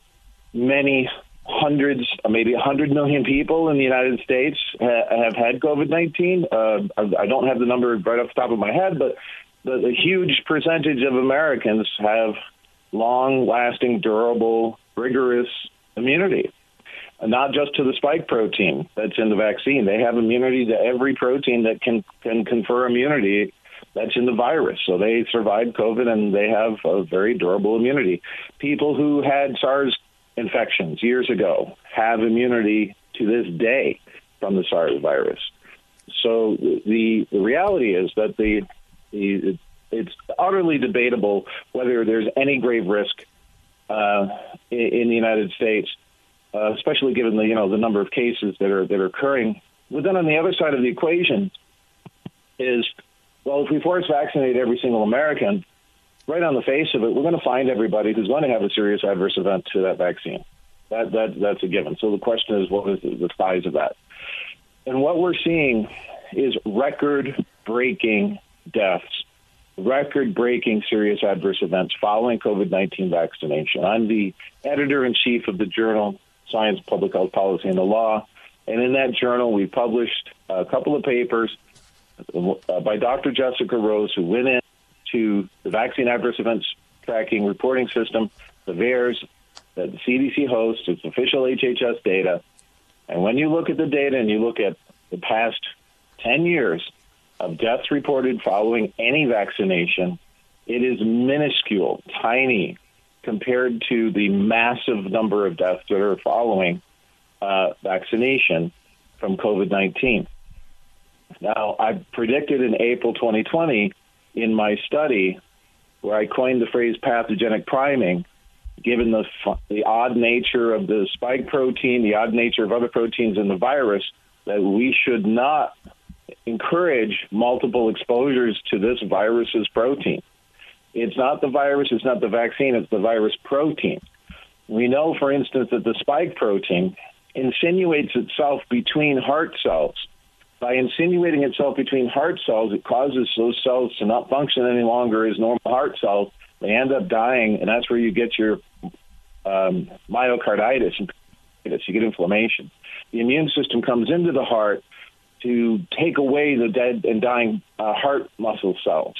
many hundreds, maybe one hundred million people in the United States ha- have had COVID nineteen. Uh, I, I don't have the number right off the top of my head, but the, the huge percentage of Americans have long-lasting, durable, rigorous immunity, not just to the spike protein that's in the vaccine. They have immunity to every protein that can, can confer immunity that's in the virus. So they survived COVID, and they have a very durable immunity. People who had SARS infections years ago have immunity to this day from the SARS virus. So the the reality is that the, the it's utterly debatable whether there's any grave risk uh, in, in the United States, uh, especially given the you know the number of cases that are that are occurring. But then on the other side of the equation is, well, if we force vaccinate every single American, right on the face of it, we're going to find everybody who's going to have a serious adverse event to that vaccine. That that that's a given. So the question is, what is the size of that? And what we're seeing is record-breaking deaths, record-breaking serious adverse events following COVID nineteen vaccination. I'm the editor-in-chief of the journal Science, Public Health Policy, and the Law. And in that journal, we published a couple of papers uh, by Doctor Jessica Rose, who went in to the Vaccine Adverse Events Tracking Reporting System, the V A E R S, that the C D C hosts, its official H H S data. And when you look at the data and you look at the past ten years of deaths reported following any vaccination, it is minuscule, tiny, compared to the massive number of deaths that are following uh, vaccination from COVID nineteen. Now, I predicted in April twenty twenty in my study, where I coined the phrase pathogenic priming, given the the odd nature of the spike protein, the odd nature of other proteins in the virus, that we should not encourage multiple exposures to this virus's protein. It's not the virus, it's not the vaccine, it's the virus protein. We know, for instance, that the spike protein insinuates itself between heart cells by insinuating itself between heart cells, it causes those cells to not function any longer as normal heart cells. They end up dying, and that's where you get your um, myocarditis, and you get inflammation. The immune system comes into the heart to take away the dead and dying uh, heart muscle cells.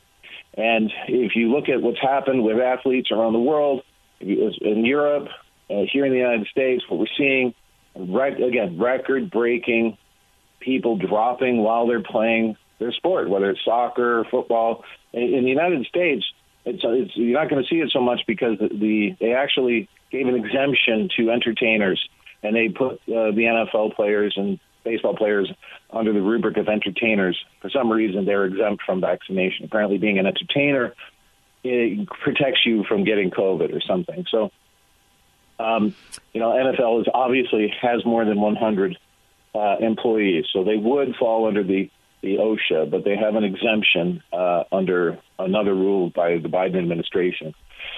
And if you look at what's happened with athletes around the world, in Europe, uh, here in the United States, what we're seeing, rec- again, record-breaking people dropping while they're playing their sport, whether it's soccer or football. In, in the United States, it's, it's, you're not going to see it so much because the, the they actually gave an exemption to entertainers, and they put uh, the N F L players and baseball players under the rubric of entertainers. For some reason, they're exempt from vaccination. Apparently, being an entertainer, it protects you from getting COVID or something. So, um, you know, N F L is obviously has more than one hundred uh, employees, so they would fall under the, the OSHA, but they have an exemption uh, under another rule by the Biden administration.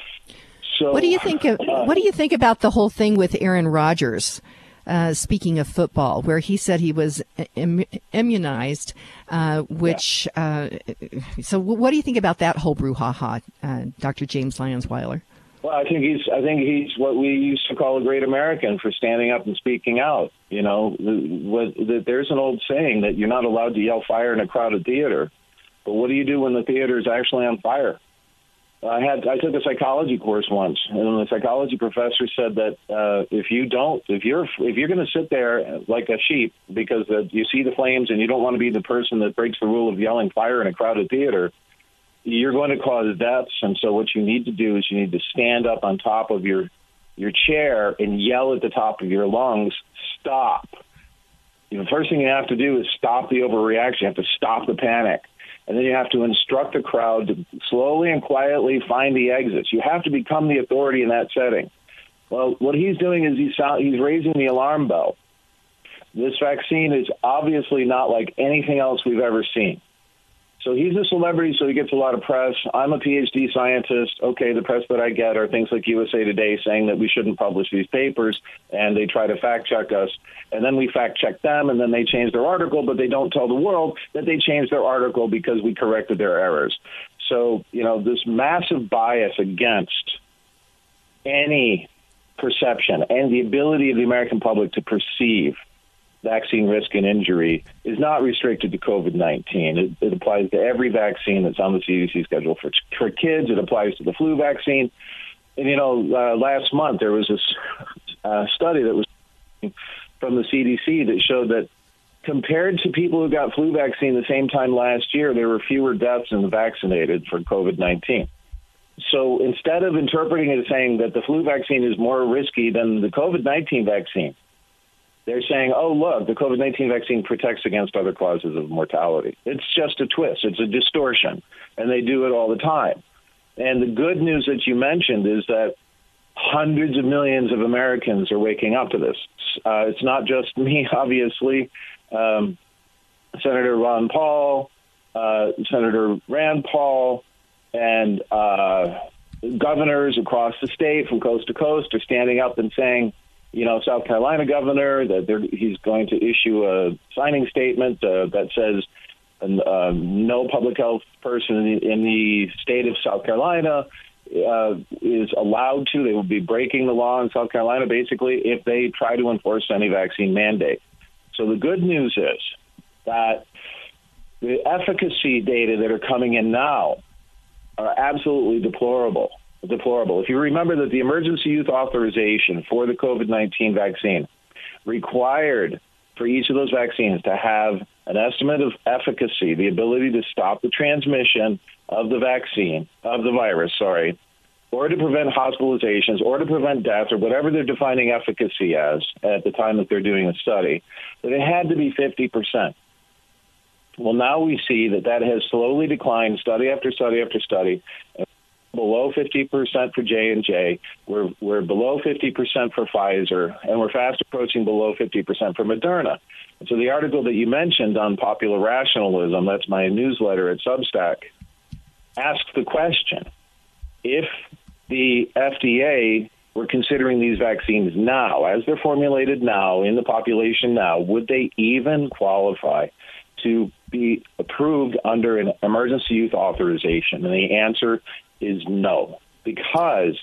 So, what do you think of, uh, what do you think about the whole thing with Aaron Rodgers? Uh, speaking of football, where he said he was Im- immunized, uh, which, yeah. uh, so what do you think about that whole brouhaha, uh, Doctor James Lyons-Weiler? Well, I think he's, I think he's what we used to call a great American for standing up and speaking out. You know, the, what, the, there's an old saying that you're not allowed to yell fire in a crowded theater, but what do you do when the theater is actually on fire? I had I took a psychology course once, and the psychology professor said that uh, if you don't, if you're if you're going to sit there like a sheep because uh, you see the flames and you don't want to be the person that breaks the rule of yelling fire in a crowded theater, you're going to cause deaths. And so what you need to do is you need to stand up on top of your your chair and yell at the top of your lungs, stop. You know, the first thing you have to do is stop the overreaction. You have to stop the panic. And then you have to instruct the crowd to slowly and quietly find the exits. You have to become the authority in that setting. Well, what he's doing is he's, he's raising the alarm bell. This vaccine is obviously not like anything else we've ever seen. So he's a celebrity, so he gets a lot of press. I'm a P H D scientist. Okay, the press that I get are things like U S A Today saying that we shouldn't publish these papers, and they try to fact-check us. And then we fact-check them, and then they change their article, but they don't tell the world that they changed their article because we corrected their errors. So, you know, this massive bias against any perception and the ability of the American public to perceive vaccine risk and injury is not restricted to COVID nineteen. It, it applies to every vaccine that's on the C D C schedule for for kids. It applies to the flu vaccine. And, you know, uh, last month there was this uh, study that was from the C D C that showed that compared to people who got flu vaccine the same time last year, there were fewer deaths in the vaccinated for COVID nineteen. So instead of interpreting it as saying that the flu vaccine is more risky than the COVID nineteen vaccine, they're saying, oh, look, the COVID nineteen vaccine protects against other causes of mortality. It's just a twist. It's a distortion. And they do it all the time. And the good news that you mentioned is that hundreds of millions of Americans are waking up to this. Uh, it's not just me, obviously. Um, Senator Ron Paul, uh, Senator Rand Paul, and uh, governors across the state from coast to coast are standing up and saying, you know, South Carolina governor, that he's going to issue a signing statement uh, that says uh, no public health person in the, in the state of South Carolina uh, is allowed to. They will be breaking the law in South Carolina, basically, if they try to enforce any vaccine mandate. So the good news is that the efficacy data that are coming in now are absolutely deplorable. Deplorable. If you remember that the emergency use authorization for the COVID nineteen vaccine required for each of those vaccines to have an estimate of efficacy, the ability to stop the transmission of the vaccine, of the virus, sorry, or to prevent hospitalizations or to prevent death or whatever they're defining efficacy as at the time that they're doing the study, that it had to be fifty percent. Well, now we see that that has slowly declined study after study after study. Below fifty percent for J and J, we're we're below fifty percent for Pfizer, and we're fast approaching below fifty percent for Moderna. And so the article that you mentioned on popular rationalism, that's my newsletter at Substack, asks the question, if the F D A were considering these vaccines now, as they're formulated now in the population now, would they even qualify to be approved under an emergency use authorization? And the answer is no, because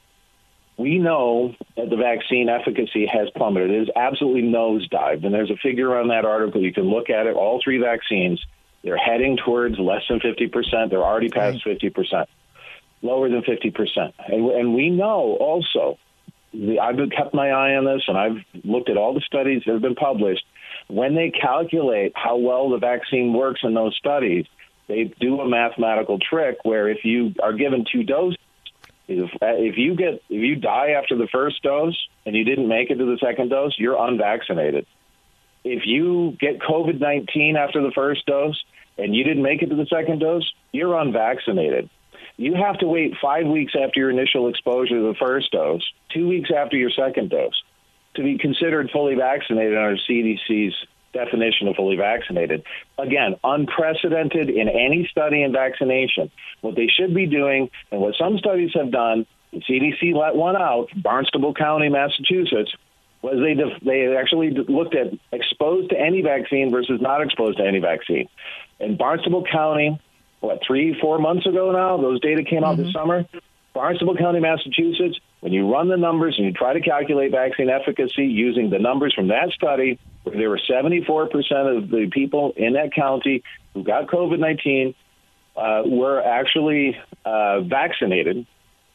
we know that the vaccine efficacy has plummeted. It is absolutely nosedived. And there's a figure on that article. You can look at it. All three vaccines, they're heading towards less than fifty percent. They're already past fifty percent, lower than fifty percent. And, and we know also, the, I've kept my eye on this, and I've looked at all the studies that have been published. When they calculate how well the vaccine works in those studies, they do a mathematical trick where if you are given two doses, If, if you get if you die after the first dose and you didn't make it to the second dose, you're unvaccinated. If you get COVID nineteen after the first dose and you didn't make it to the second dose, you're unvaccinated. You have to wait five weeks after your initial exposure to the first dose, two weeks after your second dose, to be considered fully vaccinated under C D C's definition of fully vaccinated. Again, unprecedented in any study in vaccination. What they should be doing, and what some studies have done, the C D C let one out, Barnstable County, Massachusetts, was they def- they actually looked at exposed to any vaccine versus not exposed to any vaccine. In Barnstable County, what, three, four months ago now, those data came out mm-hmm. this summer, Barnstable County, Massachusetts, when you run the numbers and you try to calculate vaccine efficacy using the numbers from that study, there were seventy-four percent of the people in that county who got COVID nineteen uh, were actually uh, vaccinated.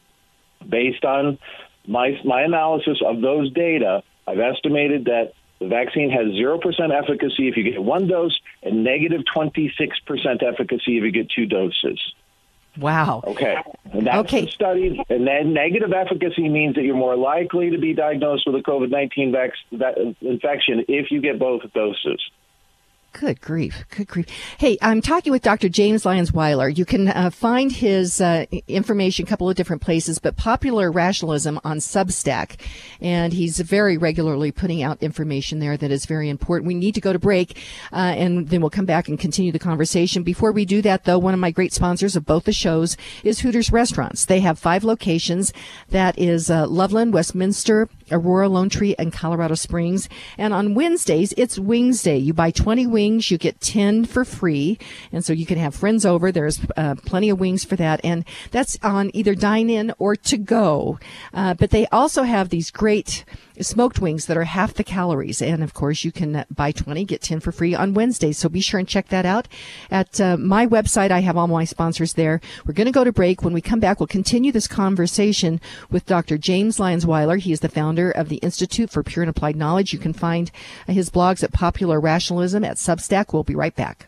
Based on my my analysis of those data, I've estimated that the vaccine has zero percent efficacy if you get one dose and negative twenty-six percent efficacy if you get two doses. Wow. Okay. And that's okay. the study. And then negative efficacy means that you're more likely to be diagnosed with a COVID nineteen vac- infection if you get both doses. Good grief. Good grief. Hey, I'm talking with Doctor James Lyons-Weiler. You can uh, find his uh, information a couple of different places, but Popular Rationalism on Substack. And he's very regularly putting out information there that is very important. We need to go to break, uh, and then we'll come back and continue the conversation. Before we do that, though, one of my great sponsors of both the shows is Hooters Restaurants. They have five locations. That is uh, Loveland, Westminster, Aurora, Lone Tree, and Colorado Springs. And on Wednesdays, it's Wings Day. You buy twenty wings, you get ten for free. And so you can have friends over. There's uh, plenty of wings for that. And that's on either dine-in or to-go. Uh, but they also have these great smoked wings that are half the calories. And, of course, you can buy twenty, get ten for free on Wednesdays. So be sure and check that out. At uh, my website, I have all my sponsors there. We're going to go to break. When we come back, we'll continue this conversation with Doctor James Lyons-Weiler. He is the founder of the Institute for Pure and Applied Knowledge. You can find his blogs at Popular Rationalism at Substack. We'll be right back.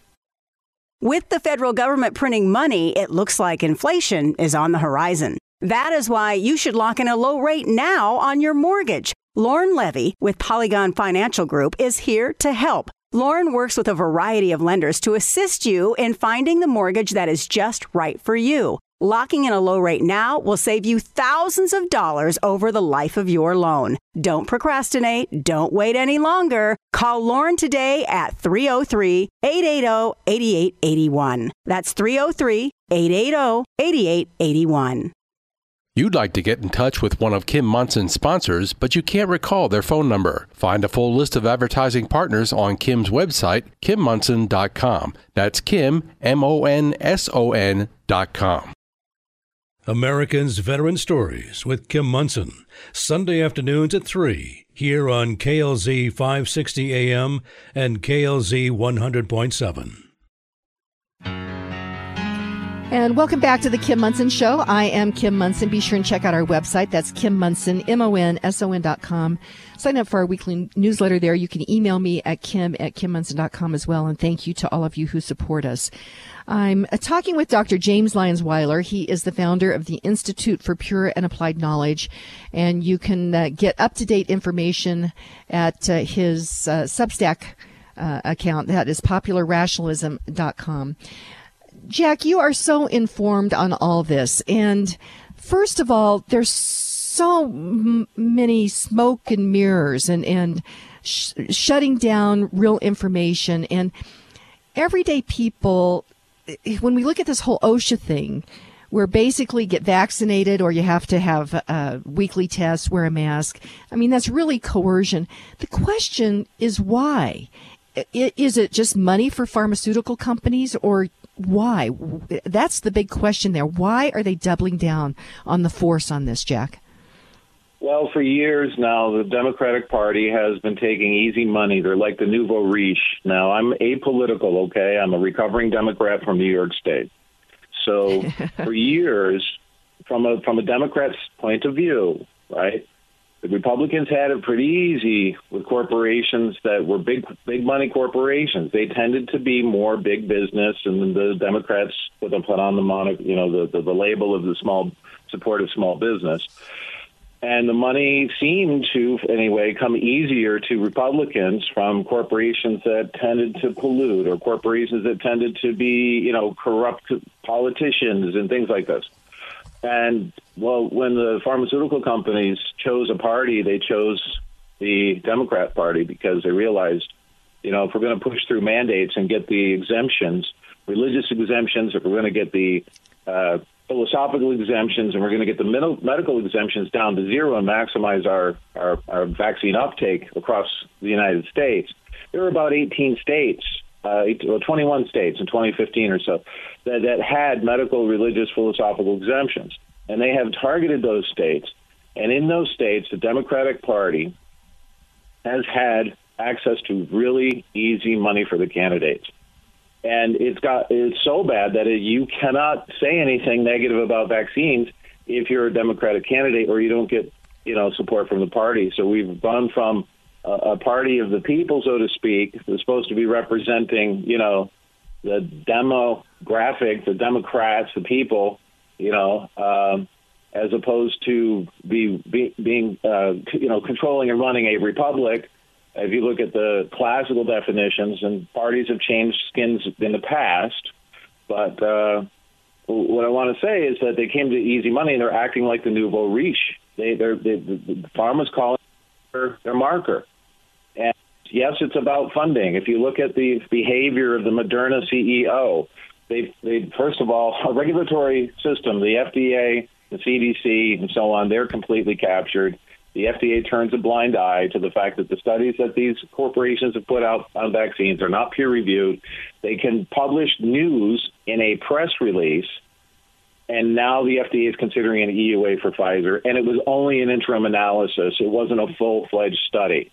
With the federal government printing money, it looks like inflation is on the horizon. That is why you should lock in a low rate now on your mortgage. Lauren Levy with Polygon Financial Group is here to help. Lauren works with a variety of lenders to assist you in finding the mortgage that is just right for you. Locking in a low rate now will save you thousands of dollars over the life of your loan. Don't procrastinate. Don't wait any longer. Call Lauren today at three oh three, eight eight oh, eight eight eight one. That's three oh three, eight eight oh, eight eight eight one. You'd like to get in touch with one of Kim Monson's sponsors, but you can't recall their phone number. Find a full list of advertising partners on Kim's website, kim monson dot com. That's Kim, M O N S O N dot com. Americans Veteran Stories with Kim Monson, Sunday afternoons at three, here on K L Z five sixty A M and K L Z one hundred point seven. And welcome back to the Kim Monson Show. I am Kim Monson. Be sure and check out our website. That's Kim Monson, M O N S O N dot com. Sign up for our weekly newsletter there. You can email me at kim at kim monson dot com as well. And thank you to all of you who support us. I'm talking with Doctor James Lyons-Weiler. He is the founder of the Institute for Pure and Applied Knowledge. And you can uh, get up-to-date information at uh, his uh, Substack uh, account. That is popular rationalism dot com. Jack, you are so informed on all this. And first of all, there's so m- many smoke and mirrors and, and sh- shutting down real information. And everyday people, when we look at this whole OSHA thing, where basically get vaccinated or you have to have a weekly tests, wear a mask. I mean, that's really coercion. The question is why? Is it just money for pharmaceutical companies, or why? That's the big question there. Why are they doubling down on the force on this, Jack? Well, for years now, the Democratic Party has been taking easy money. They're like the nouveau riche. Now, I'm apolitical, okay? I'm a recovering Democrat from New York State. So for years, from a from a Democrat's point of view, right, the Republicans had it pretty easy with corporations that were big big money corporations. They tended to be more big business, and the Democrats put them put on the mono, you know, the, the the label of the small support of small business. And the money seemed to, anyway, come easier to Republicans from corporations that tended to pollute, or corporations that tended to be, you know, corrupt politicians and things like this. And, well, when the pharmaceutical companies chose a party, they chose the Democrat Party because they realized, you know, if we're going to push through mandates and get the exemptions, religious exemptions, if we're going to get the uh, philosophical exemptions, and we're going to get the medical exemptions down to zero and maximize our, our, our vaccine uptake across the United States. There are about eighteen states, uh, well, twenty-one states in twenty fifteen or so, that, that had medical, religious, philosophical exemptions. And they have targeted those states. And in those states, the Democratic Party has had access to really easy money for the candidates. And it's got it's so bad that it, you cannot say anything negative about vaccines if you're a Democratic candidate, or you don't get, you know, support from the party. So we've gone from a, a party of the people, so to speak, that's supposed to be representing, you know, the demographic, the Democrats, the people, you know, um, as opposed to be, be being, uh, you know, controlling and running a republic. If you look at the classical definitions, and parties have changed skins in the past, but uh, what I want to say is that they came to easy money, and they're acting like the nouveau riche. They, they're, they, the, the farmers call it their, their marker. And yes, it's about funding. If you look at the behavior of the Moderna C E O, they, they first of all, a regulatory system, the F D A, the C D C, and so on, they're completely captured. The F D A turns a blind eye to the fact that the studies that these corporations have put out on vaccines are not peer-reviewed. They can publish news in a press release, and now the F D A is considering an E U A for Pfizer, and it was only an interim analysis. It wasn't a full-fledged study.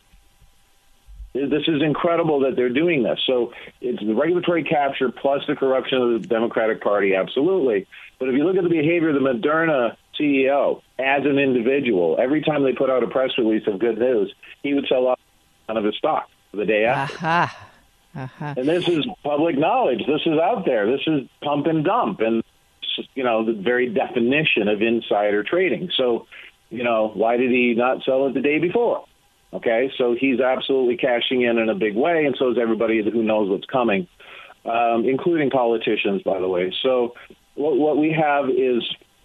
This is incredible that they're doing this. So it's the regulatory capture plus the corruption of the Democratic Party, absolutely. But if you look at the behavior of the Moderna C E O as an individual, every time they put out a press release of good news, he would sell off none of his stock the day after. Uh-huh. Uh-huh. And this is public knowledge. This is out there. This is pump and dump. And, you know, the very definition of insider trading. So, you know, why did he not sell it the day before? Okay, so he's absolutely cashing in in a big way, and so is everybody who knows what's coming, um, including politicians, by the way. So what, what we have is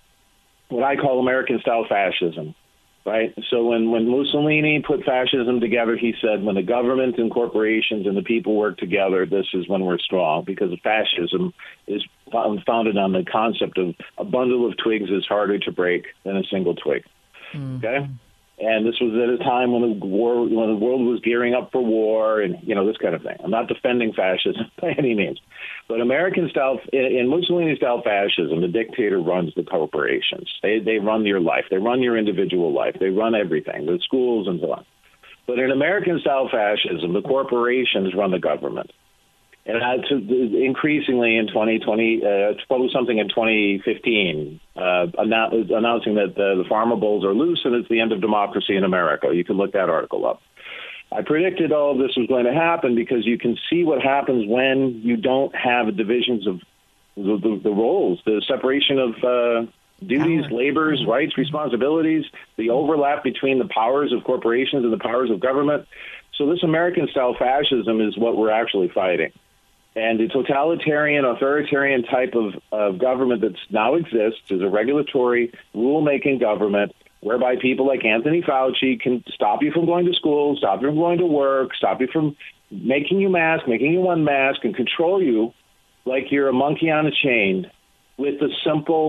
what I call American-style fascism, right? So when, when Mussolini put fascism together, he said, when the government and corporations and the people work together, this is when we're strong, because fascism is founded on the concept of a bundle of twigs is harder to break than a single twig, mm-hmm. okay? And this was at a time when the war, when the world was gearing up for war, and you know this kind of thing. I'm not defending fascism by any means, but American style, in Mussolini style fascism, the dictator runs the corporations. They they run your life. They run your individual life. They run everything, the schools and so on. But in American style fascism, the corporations run the government. And uh, to, increasingly in twenty twenty, uh, probably something in twenty fifteen, uh, annou- announcing that the, the pharma bulls are loose and it's the end of democracy in America. You can look that article up. I predicted all of this was going to happen because you can see what happens when you don't have divisions of the, the, the roles, the separation of uh, duties, labors, rights, responsibilities, the overlap between the powers of corporations and the powers of government. So this American-style fascism is what we're actually fighting. And the totalitarian, authoritarian type of, of government that now exists is a regulatory, rule-making government whereby people like Anthony Fauci can stop you from going to school, stop you from going to work, stop you from making you mask, making you unmask, and control you like you're a monkey on a chain with the simple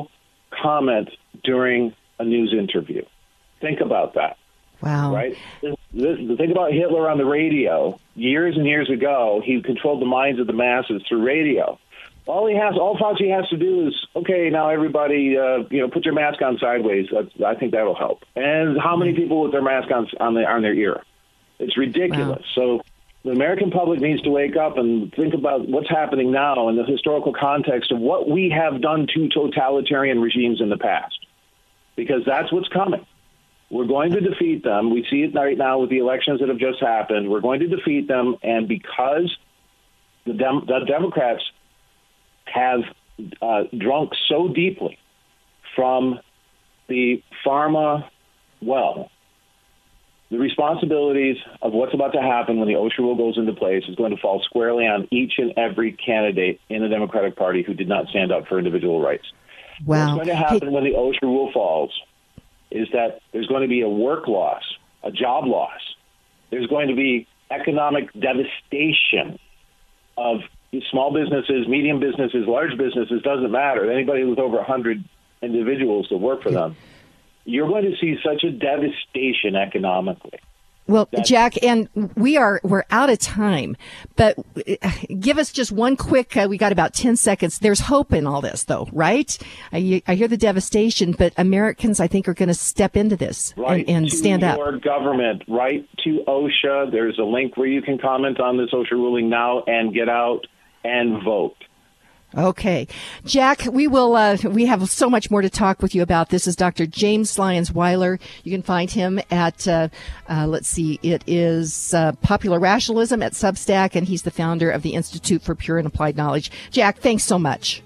comment during a news interview. Think about that. Wow. Right? This, this, think about Hitler on the radio. Years and years ago, he controlled the minds of the masses through radio. All he has, all Fauci has to do is, okay, now everybody, uh, you know, put your mask on sideways. That's, I think that'll help. And how many people with their mask on on, the, on their ear? It's ridiculous. Wow. So the American public needs to wake up and think about what's happening now in the historical context of what we have done to totalitarian regimes in the past, because that's what's coming. We're going to defeat them. We see it right now with the elections that have just happened. We're going to defeat them, and because the, Dem- the Democrats have uh, drunk so deeply from the pharma well, the responsibilities of what's about to happen when the OSHA rule goes into place is going to fall squarely on each and every candidate in the Democratic Party who did not stand up for individual rights. Wow. What's going to happen hey. when the OSHA rule falls is that there's going to be a work loss, a job loss. There's going to be economic devastation of small businesses, medium businesses, large businesses, doesn't matter. Anybody with over one hundred individuals that work for them. You're going to see such a devastation economically. Well, Jack, and we are, we're out of time, but give us just one quick, uh, we got about ten seconds. There's hope in all this though, right? I, I hear the devastation, but Americans, I think, are going to step into this right and, and to stand up. Your government, right to OSHA. There's a link where you can comment on this OSHA ruling now and get out and vote. Okay. Jack, we will, uh, we have so much more to talk with you about. This is Doctor James Lyons Weiler. You can find him at, uh, uh, let's see, it is, uh, Popular Rationalism at Substack, and he's the founder of the Institute for Pure and Applied Knowledge. Jack, thanks so much.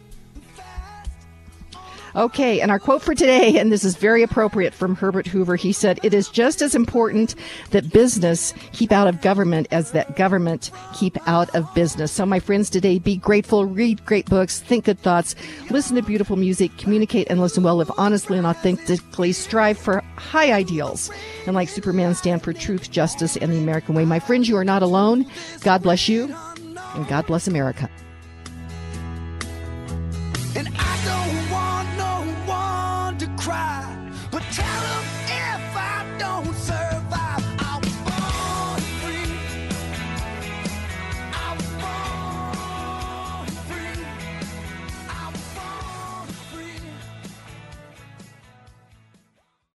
Okay, and our quote for today, and this is very appropriate, from Herbert Hoover. He said, "It is just as important that business keep out of government as that government keep out of business." So, my friends, today, be grateful, read great books, think good thoughts, listen to beautiful music, communicate and listen well, live honestly and authentically, strive for high ideals, and like Superman, stand for truth, justice, and the American way. My friends, you are not alone. God bless you, and God bless America. And I don't want no one to cry, but tell them if I don't serve